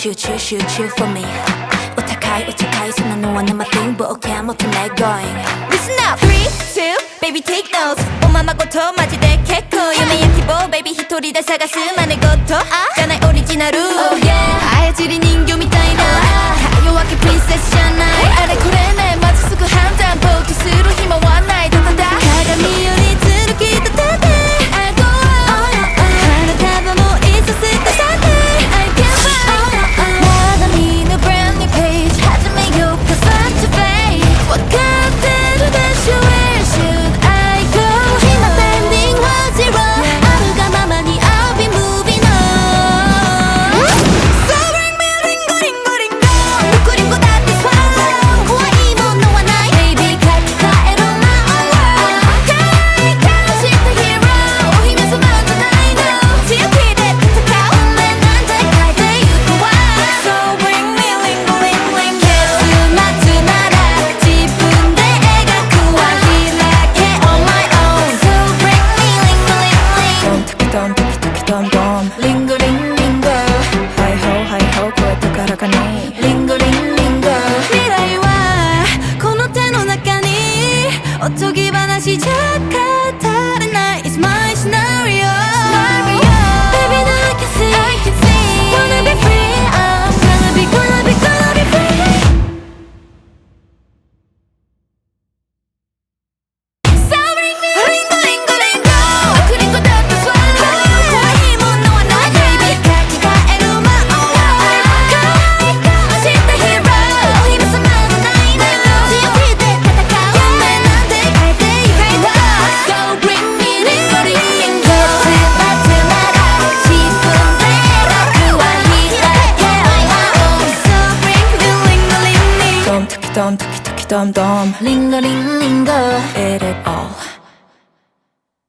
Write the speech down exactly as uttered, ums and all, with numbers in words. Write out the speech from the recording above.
集中集中 for me お高いお高いそんなのは nothing 冒険も止め going Listen up three two baby take notes おままごとマジで結構夢や希望 baby 一人で探す真似事じゃないオリジナル Oh yeah 操り人形みたいな弱気プリンセスじゃないあれこれねまずすぐ判断ぼーっとする暇はないただだ鏡よりずるき立てて I go on 花束もいさせてさて I can't wait まだ見ぬ brand new page 始めようか such a fate わかってるでしょ Where should I go 今 pending は zero あるがままに I'll be moving on So bring me リンゴリンゴリンゴリンゴリンゴだって swallow 怖いものはない Baby 書き換えるな Oh wow 可愛い顔したヒーローお姫様じゃないの強気で戦う運命なんて変えてゆくわ So bring me リンゴリンゴリンゴ結末なら自分で描くわ開け on my own So bring me リンゴリンゴリンゴトントキトキトントンリンゴリンリンゴハイホーハイホー声高らかにリンゴリンリンゴ未来はこの手の中におとぎ話じゃ語れない It's my scenario Baby now I can see Wanna be free I'm gonna be gonna be gonna be free So bring me リンゴリンゴリンゴ悪リンゴだって swallow 怖いものはない Baby 書き換える魔王可愛い顔したヒーローお姫様じゃないの強気で戦う運命なんて変えてゆくわ So bring me リンゴリンゴ結末なら自分で描くわ開け on my own So bring me リンゴリンリントントキトントキトキトントンリンゴリンリンゴ Eat it all